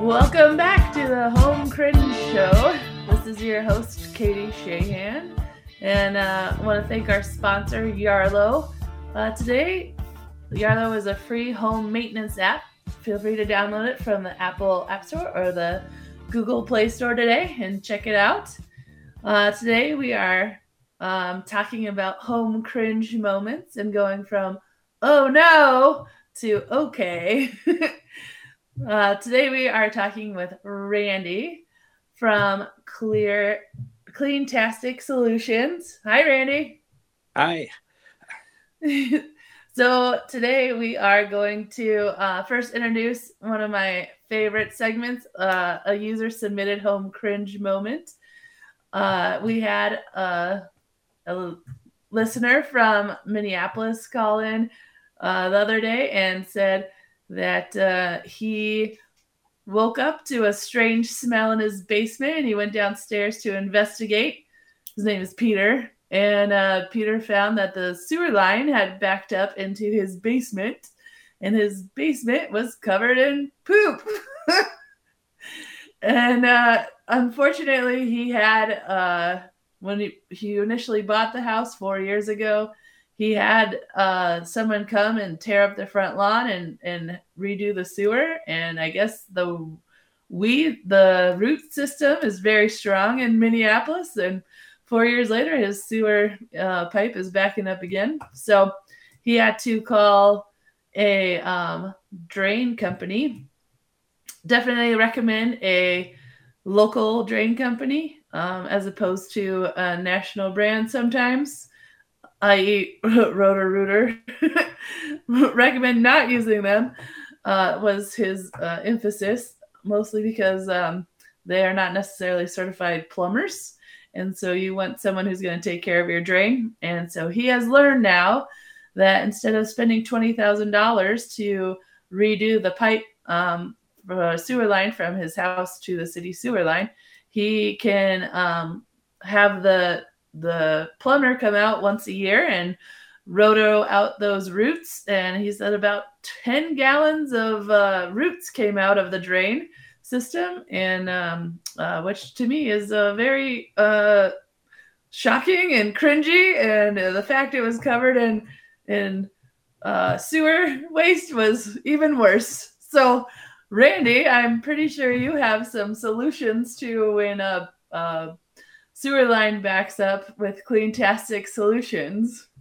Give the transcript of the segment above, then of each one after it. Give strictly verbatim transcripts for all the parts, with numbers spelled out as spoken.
Welcome back to the Home Cringe Show. This is your host, Katie Shahan, and uh, I want to thank our sponsor, Yarlow. Uh, today, Yarlow is a free home maintenance app. Feel free to download it from the Apple App Store or the Google Play Store today and check it out. Uh, today, we are um, talking about home cringe moments and going from, oh no, to okay. Uh, today we are talking with Randy from Clear Cleantastic Solutions. Hi, Randy. Hi. So today we are going to uh, first introduce one of my favorite segments, uh, a user submitted home cringe moment. Uh, we had a, a listener from Minneapolis call in uh, the other day and said that uh, he woke up to a strange smell in his basement and he went downstairs to investigate. His name is Peter. And uh, Peter found that the sewer line had backed up into his basement and his basement was covered in poop. and uh, unfortunately, he had, uh, when he, he initially bought the house four years ago, he had uh, someone come and tear up the front lawn and, and redo the sewer. And I guess the we the root system is very strong in Minneapolis. And four years later, his sewer uh, pipe is backing up again. So he had to call a um, drain company. Definitely recommend a local drain company um, as opposed to a national brand sometimes. that is. Roto-Rooter. Recommend not using them uh, was his uh, emphasis, mostly because um, they are not necessarily certified plumbers. And so you want someone who's going to take care of your drain. And so he has learned now that instead of spending twenty thousand dollars to redo the pipe um, for a sewer line from his house to the city sewer line, he can um, have the the plumber come out once a year and roto out those roots. And he said about ten gallons of uh, roots came out of the drain system, and um, uh, which to me is uh, very uh, shocking and cringy. And uh, the fact it was covered in in uh, sewer waste was even worse. So, Randy, I'm pretty sure you have some solutions to when a uh, sewer line backs up with Cleantastic Solutions.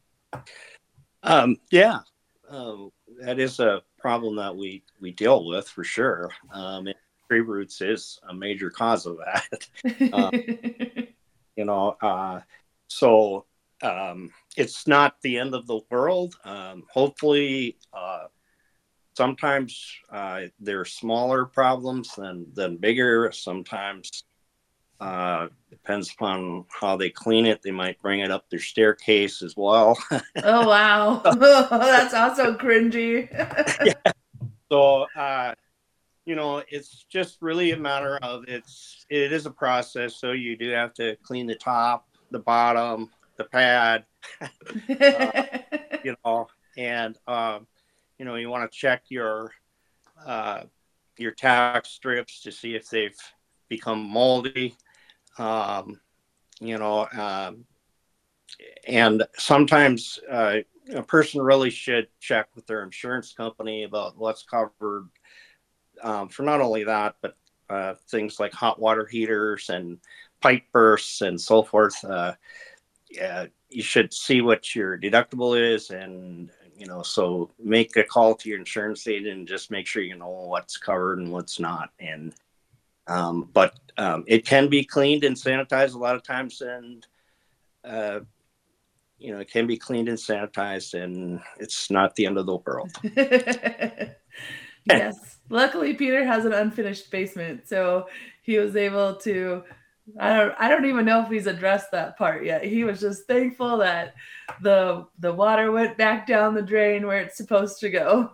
Um, yeah, um, that is a problem that we, we deal with for sure. Um, and tree roots is a major cause of that. um, you know, uh, so um, it's not the end of the world. Um, hopefully, uh, sometimes uh, there are smaller problems than, than bigger. Sometimes Uh, depends upon how they clean it. They might bring it up their staircase as well. Oh, wow. That's also cringy. Yeah. So, uh, you know, it's just really a matter of it's, it is a process. So you do have to clean the top, the bottom, the pad, uh, you know, and, um, you know, you want to check your, uh, your tack strips to see if they've become moldy. Um, you know, um, and sometimes uh, a person really should check with their insurance company about what's covered um, for not only that, but uh, things like hot water heaters and pipe bursts and so forth. Uh, yeah, you should see what your deductible is, and you know, so make a call to your insurance agent and just make sure you know what's covered and what's not. And Um, but um, it can be cleaned and sanitized a lot of times, and uh, you know, it can be cleaned and sanitized, and it's not the end of the world. Yes. Luckily, Peter has an unfinished basement, so he was able to. I don't. I don't even know if he's addressed that part yet. He was just thankful that the the water went back down the drain where it's supposed to go.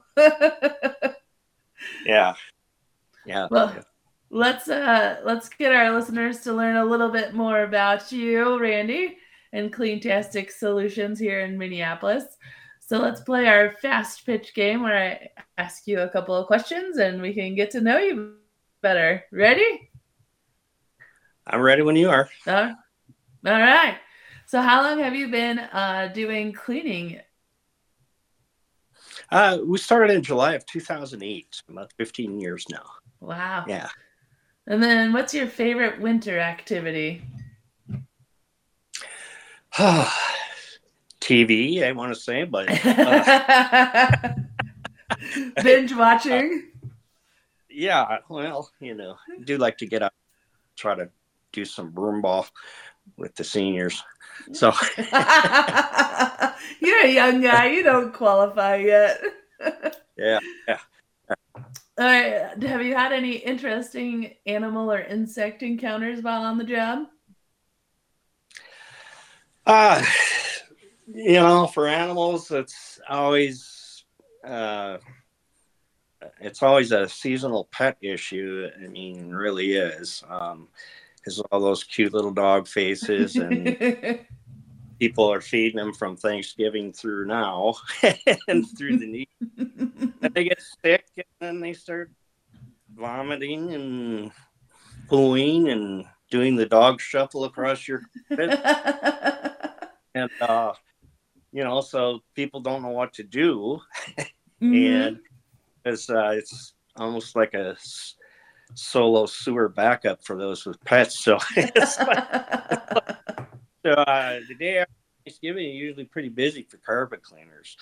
Yeah. Yeah. Well. Yeah. Let's uh let's get our listeners to learn a little bit more about you, Randy, and Cleantastic Solutions here in Minneapolis. So let's play our fast pitch game where I ask you a couple of questions and we can get to know you better. Ready? I'm ready when you are. Uh, all right. So how long have you been uh, doing cleaning? Uh, we started in July of two thousand eight, about fifteen years now. Wow. Yeah. And then what's your favorite winter activity? T V, I want to say, but uh, binge watching. Uh, yeah, well, you know, I do like to get up, try to do some broom ball with the seniors. So you're a young guy. You don't qualify yet. yeah, yeah. All right. Have you had any interesting animal or insect encounters while on the job? Uh, you know, for animals, it's always uh, it's always a seasonal pet issue. I mean, it really is. Um, because all those cute little dog faces and people are feeding them from Thanksgiving through now and through the knee. And they get sick and then they start vomiting and pooing and doing the dog shuffle across your carpet. And, uh, you know, so people don't know what to do. Mm-hmm. And it's, uh, it's almost like a solo sewer backup for those with pets. So, it's like, so uh, the day after Thanksgiving is usually pretty busy for carpet cleaners.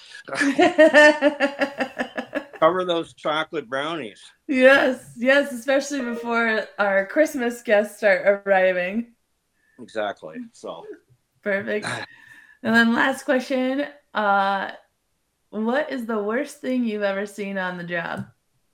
Cover those chocolate brownies. Yes, yes, especially before our Christmas guests start arriving. Exactly. So perfect. And then last question, uh, what is the worst thing you've ever seen on the job?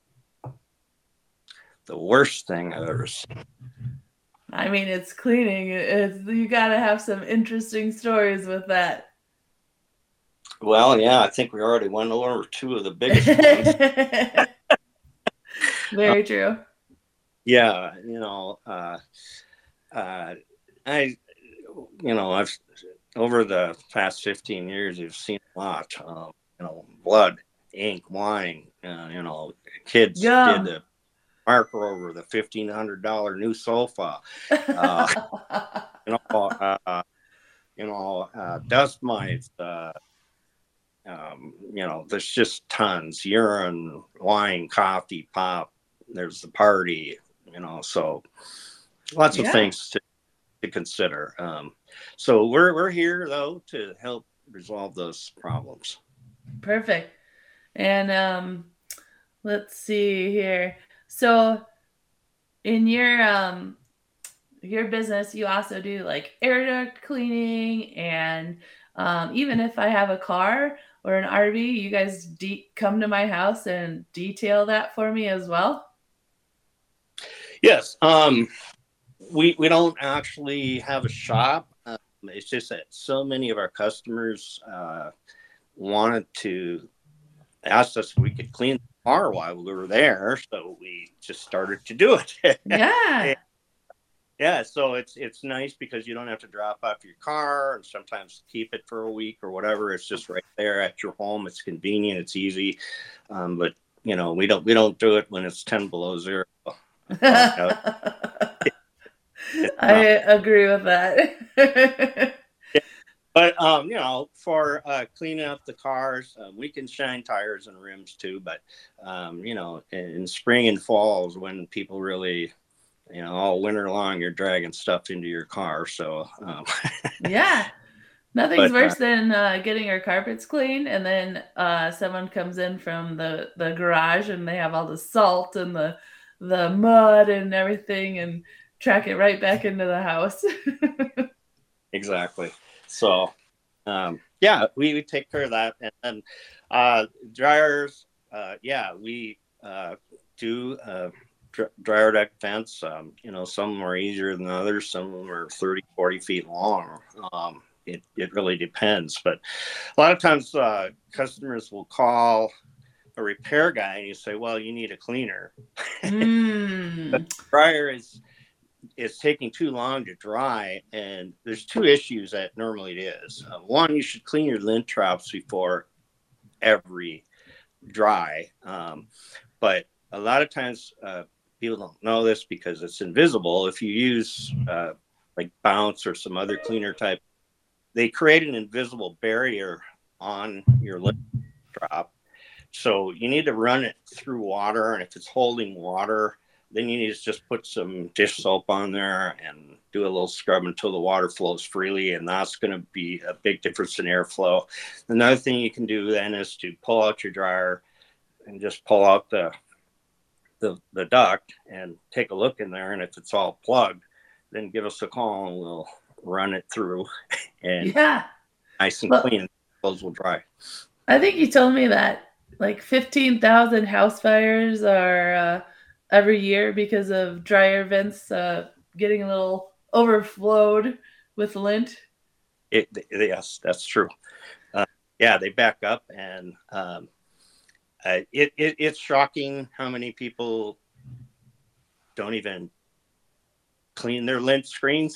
The worst thing I've ever seen. I mean, it's cleaning. It's, you got to have some interesting stories with that. Well, yeah, I think we already went over two of the biggest ones. Very true. Uh, yeah, you know, uh, uh, I, you know, I've over the past fifteen years, you've seen a lot. Um, you know, blood, ink, wine. Uh, you know, kids Gum. did the marker over the fifteen hundred dollar new sofa. Uh, you know, uh, you know, uh, dust mites. Uh, um, you know, there's just tons. Urine, wine, coffee, pop. There's the party. You know, so lots yeah. of things to, to consider. Um, so we're we're here though to help resolve those problems. Perfect. And um, let's see here. So in your um your business, you also do like air duct cleaning, and um, even if I have a car or an R V, you guys de- come to my house and detail that for me as well. Yes, um, we we don't actually have a shop. Um, it's just that so many of our customers uh, wanted to ask us if we could clean the car while we were there, so we just started to do it. Yeah. and, yeah, so it's it's nice because you don't have to drop off your car and sometimes keep it for a week or whatever. It's just right there at your home. It's convenient. It's easy, um, but you know we don't we don't do it when it's ten below zero. Uh, I agree with that. yeah. But um, you know, for uh, cleaning up the cars, uh, we can shine tires and rims too. But um, you know, in, in spring and fall is when people really, you know, all winter long you're dragging stuff into your car. So um, yeah, nothing's but, worse uh, than uh, getting your carpets cleaned and then uh, someone comes in from the the garage and they have all the salt and the the mud and everything and track it right back into the house. Exactly. So, um, yeah, we, we take care of that. And then uh, dryers, uh, yeah, we uh, do uh, dr- dryer deck vents. Um, you know, some are easier than others. Some of them are thirty, forty feet long. Um, it, it really depends. But a lot of times uh, customers will call a repair guy and you say, well, you need a cleaner. Mm. But the dryer is it's taking too long to dry, and there's two issues that normally it is. Uh, one, you should clean your lint traps before every dry, um, but a lot of times uh, people don't know this because it's invisible. If you use uh, like Bounce or some other cleaner type, they create an invisible barrier on your lint drop. So you need to run it through water, and if it's holding water, then you need to just put some dish soap on there and do a little scrub until the water flows freely, and that's going to be a big difference in airflow. Another thing you can do then is to pull out your dryer and just pull out the the, the duct and take a look in there, and if it's all plugged, then give us a call and we'll run it through and yeah, nice and well, clean. Clothes will dry. I think you told me that like fifteen thousand house fires are uh, every year because of dryer vents uh, getting a little overflowed with lint. It, yes, that's true. Uh, yeah, they back up, and um, uh, it, it it's shocking how many people don't even clean their lint screens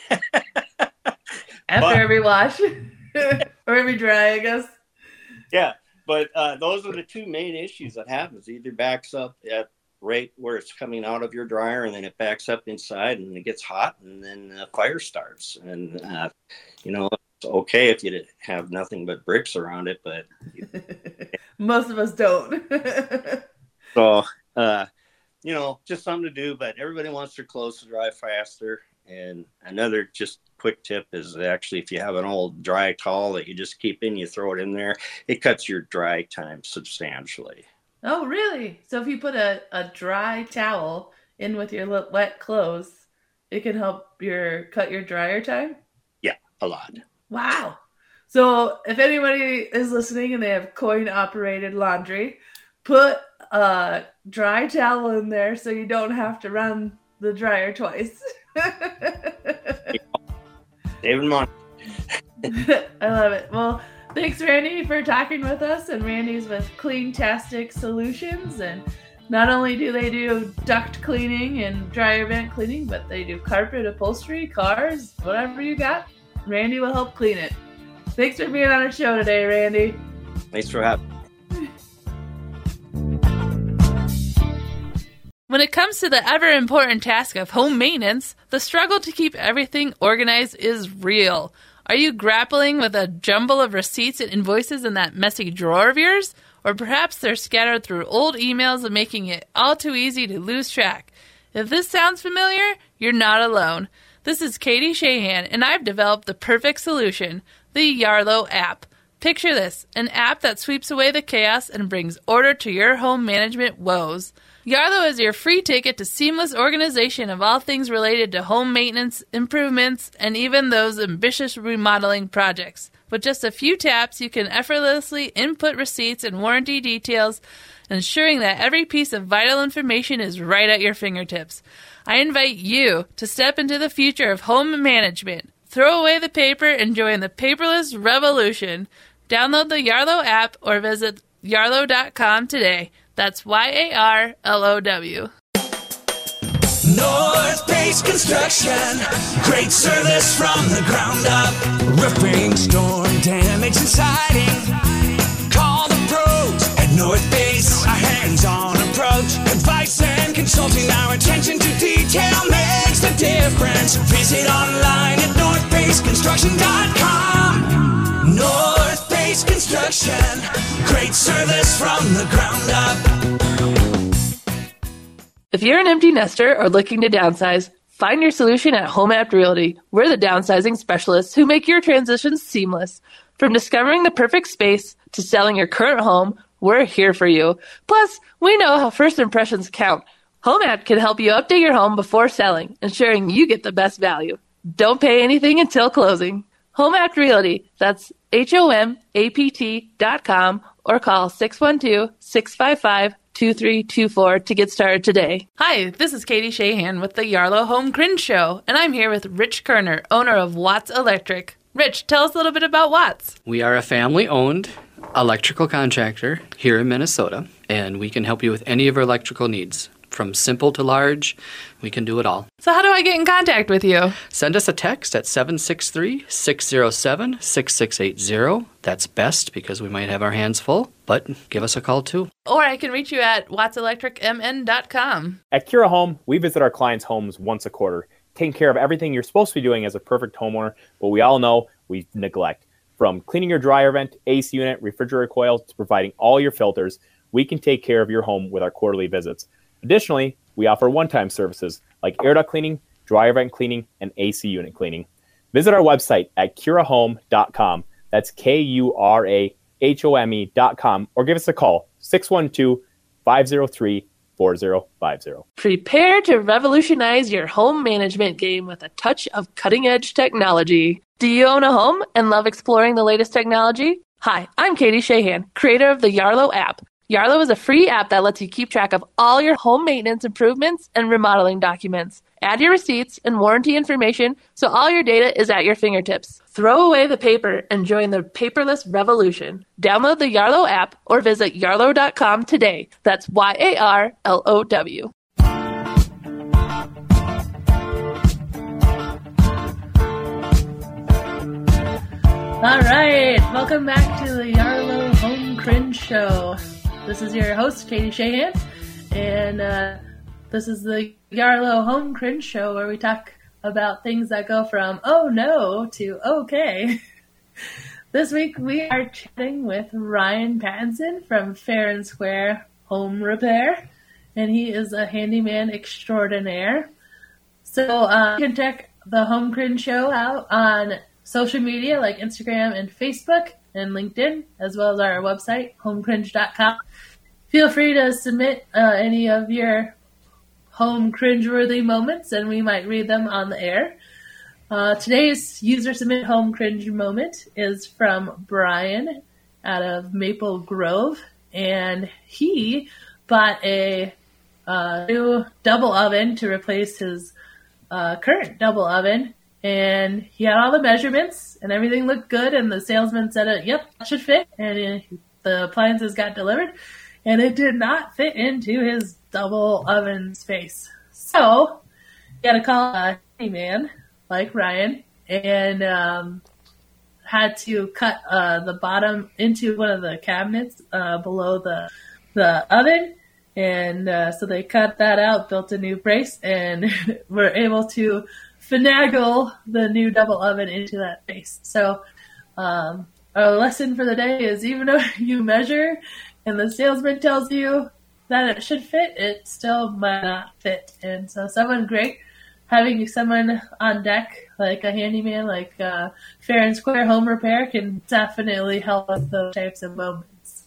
after but, every wash or every dry, I guess. Yeah, but uh, those are the two main issues that happens. It either backs up at right where it's coming out of your dryer, and then it backs up inside, and it gets hot, and then a fire starts. And uh, you know, it's okay if you have nothing but bricks around it, but most of us don't. so uh, you know, just something to do. But everybody wants their clothes to dry faster. And another just quick tip is actually, if you have an old dry towel that you just keep in, you throw it in there, it cuts your dry time substantially. Oh, really? So if you put a, a dry towel in with your wet clothes, it can help your cut your dryer time? Yeah, a lot. Wow. So if anybody is listening and they have coin-operated laundry, put a dry towel in there so you don't have to run the dryer twice. Saving money. I love it. Well, thanks, Randy, for talking with us. And Randy's with Cleantastic Solutions. And not only do they do duct cleaning and dryer vent cleaning, but they do carpet, upholstery, cars, whatever you got. Randy will help clean it. Thanks for being on our show today, Randy. Thanks for having me. When it comes to the ever-important task of home maintenance, the struggle to keep everything organized is real. Are you grappling with a jumble of receipts and invoices in that messy drawer of yours? Or perhaps they're scattered through old emails and making it all too easy to lose track. If this sounds familiar, you're not alone. This is Katie Shahan, and I've developed the perfect solution, the Yarlow app. Picture this, an app that sweeps away the chaos and brings order to your home management woes. Yarlow is your free ticket to seamless organization of all things related to home maintenance, improvements, and even those ambitious remodeling projects. With just a few taps, you can effortlessly input receipts and warranty details, ensuring that every piece of vital information is right at your fingertips. I invite you to step into the future of home management. Throw away the paper and join the paperless revolution. Download the Yarlow app or visit yarlow dot com today. That's Y A R L O W. North Base Construction, great service from the ground up. Roofing, storm damage and siding. Call the pros at North Base. Our hands-on approach, advice and consulting. Our attention to detail makes the difference. Visit online at north base construction dot com. North Base Construction, great service from the ground up. If you're an empty nester or looking to downsize, find your solution at HomeApt Realty. We're the downsizing specialists who make your transitions seamless. From discovering the perfect space to selling your current home, we're here for you. Plus, we know how first impressions count. HomeApt can help you update your home before selling, ensuring you get the best value. Don't pay anything until closing. HomeApt Realty, that's H O M A P T dot com, or call six one two, six five five, two three two four to get started today. Hi, this is Katie Shahan with the Yarlow Home Cringe Show, and I'm here with Rich Kerner, owner of Watts Electric. Rich, tell us a little bit about Watts. We are a family-owned electrical contractor here in Minnesota, and we can help you with any of your electrical needs. From simple to large, we can do it all. So how do I get in contact with you? Send us a text at seven six three, six zero seven, six six eight zero. That's best because we might have our hands full, but give us a call too. Or I can reach you at watts electric m n dot com. At Cura Home, we visit our clients' homes once a quarter, taking care of everything you're supposed to be doing as a perfect homeowner, but we all know we neglect. From cleaning your dryer vent, A C unit, refrigerator coil, to providing all your filters, we can take care of your home with our quarterly visits. Additionally, we offer one-time services like air duct cleaning, dryer vent cleaning, and A C unit cleaning. Visit our website at cura home dot com. That's K U R A H O M E dot com, or give us a call, six one two, five zero three, four zero five zero. Prepare to revolutionize your home management game with a touch of cutting-edge technology. Do you own a home and love exploring the latest technology? Hi, I'm Katie Shahan, creator of the Yarlow app. Yarlow is a free app that lets you keep track of all your home maintenance improvements and remodeling documents. Add your receipts and warranty information so all your data is at your fingertips. Throw away the paper and join the paperless revolution. Download the Yarlow app or visit yarlow dot com today. That's Y A R L O W. All right, welcome back to the Yarlow Home Cringe Show. This is your host, Katie Shahan, and uh, this is the Yarlow Home Cringe Show where we talk about things that go from oh no to okay. This week we are chatting with Ryan Pattinson from Fair and Square Home Repair, and he is a handyman extraordinaire. So uh, you can check the Home Cringe Show out on social media like Instagram and Facebook and LinkedIn, as well as our website, home cringe dot com. Feel free to submit uh, any of your home cringeworthy moments, and we might read them on the air. Uh, today's user submit home cringe moment is from Brian out of Maple Grove, and he bought a uh, new double oven to replace his uh, current double oven. And he had all the measurements, and everything looked good, and the salesman said, uh, yep, that should fit, and it, the appliances got delivered, and it did not fit into his double oven space. So, you got to call a handyman, like Ryan, and um, had to cut uh, the bottom into one of the cabinets uh, below the, the oven, and uh, so they cut that out, built a new brace, and were able to finagle the new double oven into that space. So um, our lesson for the day is even though you measure and the salesman tells you that it should fit, it still might not fit. And so someone great, having someone on deck, like a handyman, like uh, Fair and Square Home Repair, can definitely help with those types of moments.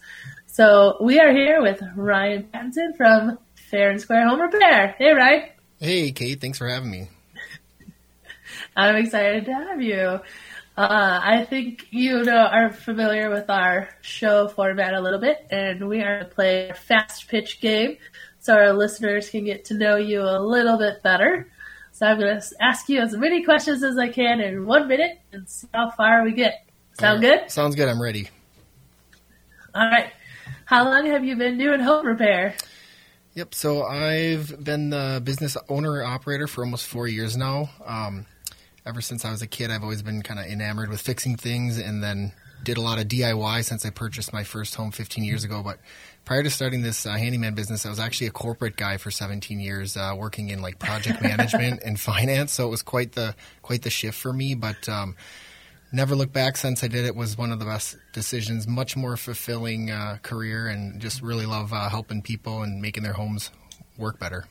So we are here with Ryan Pattinson from Fair and Square Home Repair. Hey, Ryan. Hey, Kate. Thanks for having me. I'm excited to have you. Uh, I think you know, are familiar with our show format a little bit, and we are going to play a fast pitch game so our listeners can get to know you a little bit better. So I'm going to ask you as many questions as I can in one minute and see how far we get. Sound right. good? Sounds good. I'm ready. All right. How long have you been doing home repair? Yep. So I've been the business owner operator for almost four years now. Um, Ever since I was a kid, I've always been kind of enamored with fixing things, and then did a lot of D I Y since I purchased my first home fifteen years ago. But prior to starting this uh, handyman business, I was actually a corporate guy for seventeen years, uh, working in like project management and finance. So it was quite the quite the shift for me. But um, never looked back since I did it. It was one of the best decisions, much more fulfilling uh, career, and just really love uh, helping people and making their homes work better.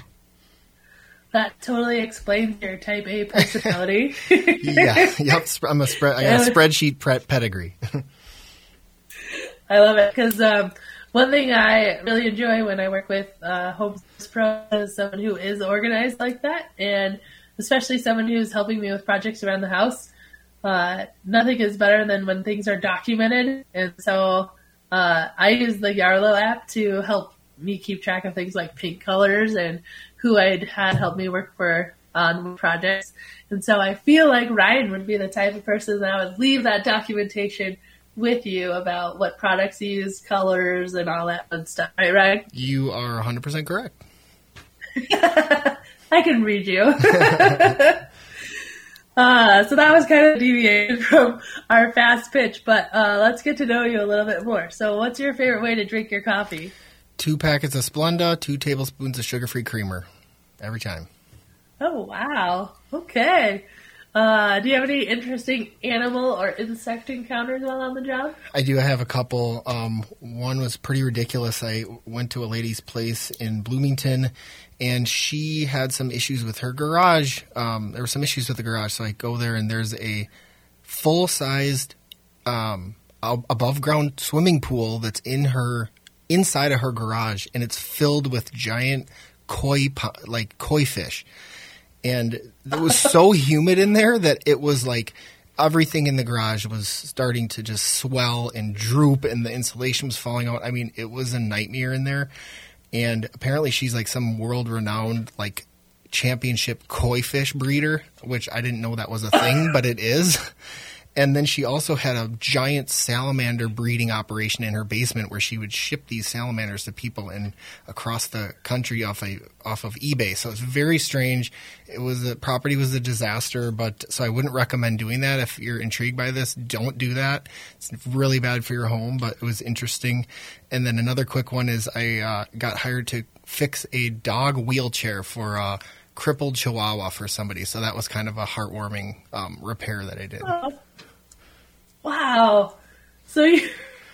That totally explains your type A personality. yeah, yep. I'm a spread. I got a spreadsheet pre- pedigree. I love it because um, one thing I really enjoy when I work with uh, Home Service Pro is someone who is organized like that, and especially someone who's helping me with projects around the house. Uh, nothing is better than when things are documented, and so uh, I use the Yarlow app to help me keep track of things like paint colors and who I'd had help me work for on projects. And so I feel like Ryan would be the type of person that would leave that documentation with you about what products you use, colors, and all that fun stuff. Right, Ryan? You are one hundred percent correct. I can read you. uh, so that was kind of deviated from our fast pitch, but uh, let's get to know you a little bit more. So what's your favorite way to drink your coffee? Two packets of Splenda, two tablespoons of sugar-free creamer every time. Oh, wow. Okay. Uh, do you have any interesting animal or insect encounters while on the job? I do. I have a couple. Um, one was pretty ridiculous. I went to a lady's place in Bloomington, and she had some issues with her garage. Um, there were some issues with the garage, so I go there, and there's a full-sized um, above-ground swimming pool that's in her inside of her garage, and it's filled with giant koi like koi fish. And it was so humid in there that it was like everything in the garage was starting to just swell and droop, and the insulation was falling out. I mean, it was a nightmare in there. And apparently she's like some world-renowned like championship koi fish breeder, which I didn't know that was a thing, but it is. And then she also had a giant salamander breeding operation in her basement where she would ship these salamanders to people in across the country off a off of eBay. So it's very strange. It was the property was a disaster, but so I wouldn't recommend doing that. If you're intrigued by this, don't do that. It's really bad for your home, but it was interesting. And then another quick one is I uh, got hired to fix a dog wheelchair for a crippled Chihuahua for somebody. So that was kind of a heartwarming um, repair that I did. Oh. Wow. So you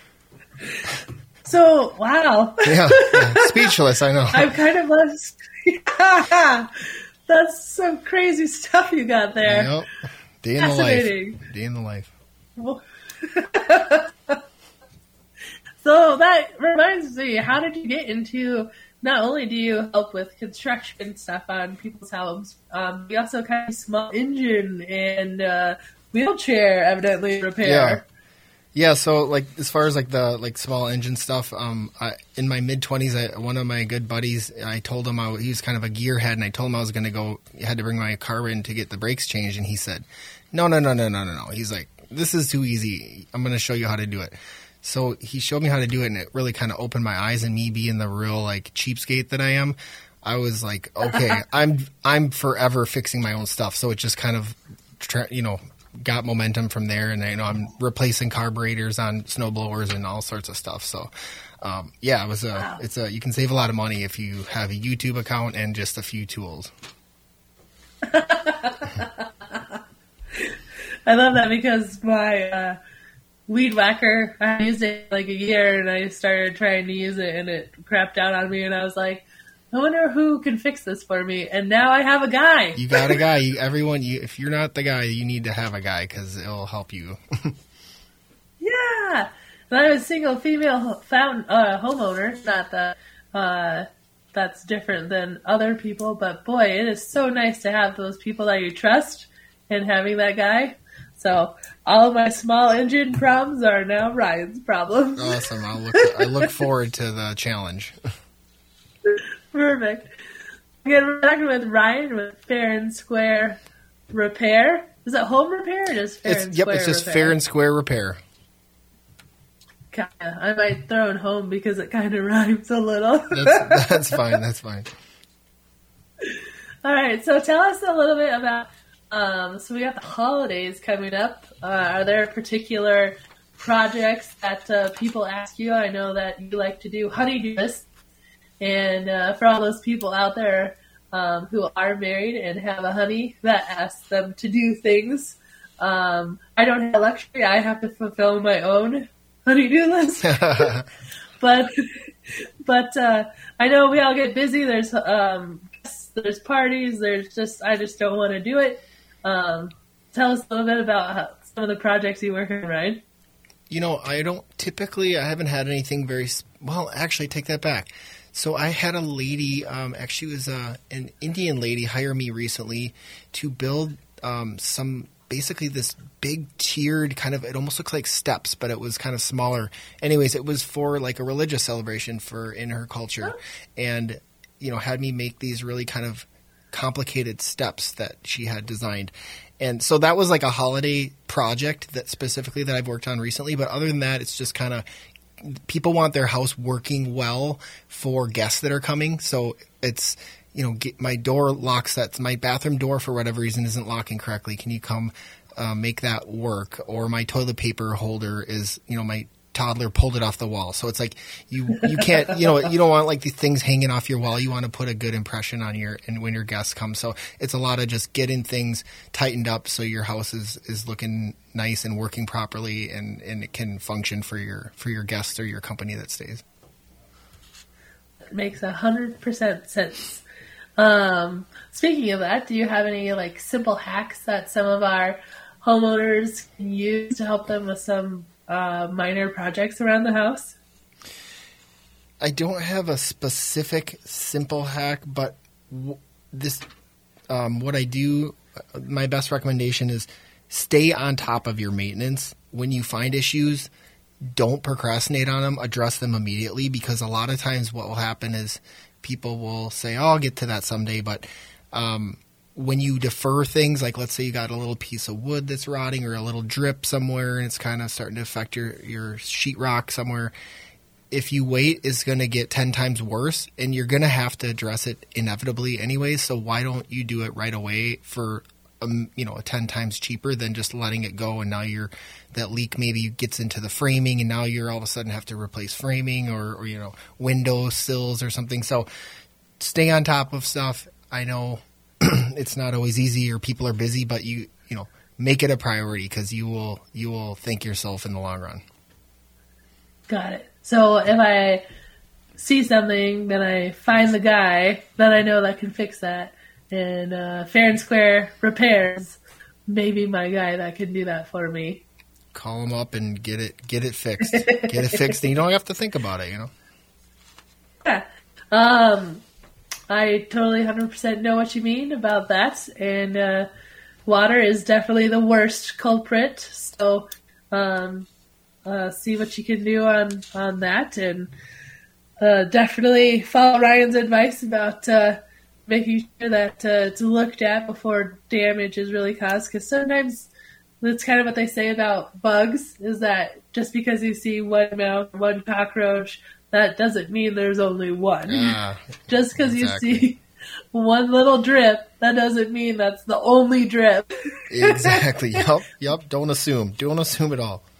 So wow. Yeah, yeah. Speechless, I know. I'm kind of lost. Yeah. That's some crazy stuff you got there. Yep. Day in the life. Day in the life. Well, so that reminds me, how did you get into, not only do you help with construction stuff on people's homes, um, you also kind of small engine and uh, wheelchair evidently repair. Yeah. Yeah, so like as far as like the like small engine stuff, um, I, in my mid twenties, one of my good buddies, I told him I, he was kind of a gearhead, and I told him I was going to go, had to bring my car in to get the brakes changed, and he said, "No, no, no, no, no, no, no." He's like, "This is too easy. I'm going to show you how to do it." So he showed me how to do it, and it really kind of opened my eyes. And me being the real like cheapskate that I am, I was like, "Okay, I'm I'm forever fixing my own stuff." So it just kind of, you know. got momentum from there, and I you know I'm replacing carburetors on snowblowers and all sorts of stuff. So, um, yeah, it was a wow. it's a you can save a lot of money if you have a YouTube account and just a few tools. I love that because my uh, weed whacker, I used it like a year, and I started trying to use it, and it crapped out on me, and I was like, I wonder who can fix this for me. And now I have a guy. You got a guy. You, everyone, you, if you're not the guy, you need to have a guy because it'll help you. Yeah. And I'm a single female fountain, uh, homeowner. Not that uh, that's different than other people. But, boy, it is so nice to have those people that you trust and having that guy. So all of my small engine problems are now Ryan's problems. Awesome. I'll look, I look forward to the challenge. Perfect. Again, we're talking with Ryan with Fair and Square Repair. Is it home repair or just Fair it's, and yep, Square it's just repair? Fair and Square Repair. Kinda. I might throw in home because it kind of rhymes a little. That's, that's fine. That's fine. All right. So tell us a little bit about. Um, so we got the holidays coming up. Uh, are there particular projects that uh, people ask you? I know that you like to do honey-do lists. And uh, for all those people out there um, who are married and have a honey that asks them to do things, um, I don't have a luxury. I have to fulfill my own honey-do list. but but uh, I know we all get busy. There's um, there's parties. There's just I just don't want to do it. Um, tell us a little bit about how, some of the projects you work on, Ryan. You know, I don't typically. I haven't had anything very well. Actually, take that back. So I had a lady, um, actually it was uh, an Indian lady, hire me recently to build um, some, basically this big tiered kind of, it almost looks like steps, but it was kind of smaller. Anyways, it was for like a religious celebration for in her culture. Oh. And, you know, had me make these really kind of complicated steps that she had designed. And so that was like a holiday project that specifically that I've worked on recently. But other than that, it's just kind of, people want their house working well for guests that are coming. So it's you know, get my door lock sets, my bathroom door for whatever reason isn't locking correctly. Can you come uh, make that work? Or my toilet paper holder is, you know, my toddler pulled it off the wall. So it's like you you can't, you know, you don't want like these things hanging off your wall. You want to put a good impression on your, and when your guests come. So it's a lot of just getting things tightened up so your house is, is looking nice and working properly, and, and it can function for your for your guests or your company that stays. It makes a hundred percent sense. Um, speaking of that, do you have any like simple hacks that some of our homeowners can use to help them with some uh, minor projects around the house? I don't have a specific simple hack, but w- this, um, what I do, my best recommendation is stay on top of your maintenance. When you find issues, don't procrastinate on them, address them immediately, because a lot of times what will happen is people will say, oh, I'll get to that someday. But um, when you defer things, like let's say you got a little piece of wood that's rotting or a little drip somewhere and it's kind of starting to affect your, your sheetrock somewhere, if you wait, it's going to get ten times worse, and you're going to have to address it inevitably anyway. So why don't you do it right away for um, you know, a ten times cheaper than just letting it go, and now you're that leak maybe gets into the framing, and now you're all of a sudden have to replace framing or, or you know, window sills or something. So stay on top of stuff. I know it's not always easy or people are busy, but you you know, make it a priority, because you will you will thank yourself in the long run. Got it. So if I see something, then I find the guy that I know that can fix that. And uh, Fair and Square Repairs, maybe my guy that can do that for me. Call him up and get it get it fixed. Get it fixed, and you don't have to think about it, you know? Yeah. Um, I totally one hundred percent know what you mean about that. And uh, water is definitely the worst culprit. So um, uh, see what you can do on, on that. And uh, definitely follow Ryan's advice about uh, making sure that uh, it's looked at before damage is really caused. Because sometimes that's kind of what they say about bugs, is that just because you see one mouse, one cockroach, that doesn't mean there's only one. Yeah, just because exactly. you see one little drip, that doesn't mean that's the only drip. Exactly. Yep. Yep. Don't assume. Don't assume at all.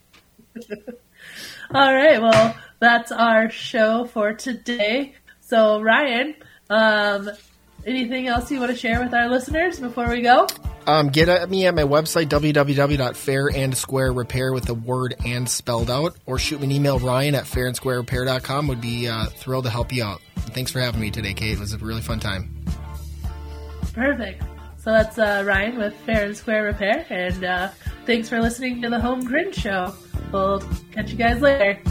All right. Well, that's our show for today. So, Ryan, um, anything else you want to share with our listeners before we go? Um, get at me at my website, w w w dot fair and square repair with the word and spelled out, or shoot me an email, Ryan at fair and square repair dot com. Would be uh, thrilled to help you out. Thanks for having me today, Kate. It was a really fun time. Perfect. So that's uh, Ryan with Fair and Square Repair, and uh, thanks for listening to the Home Grin Show. We'll catch you guys later.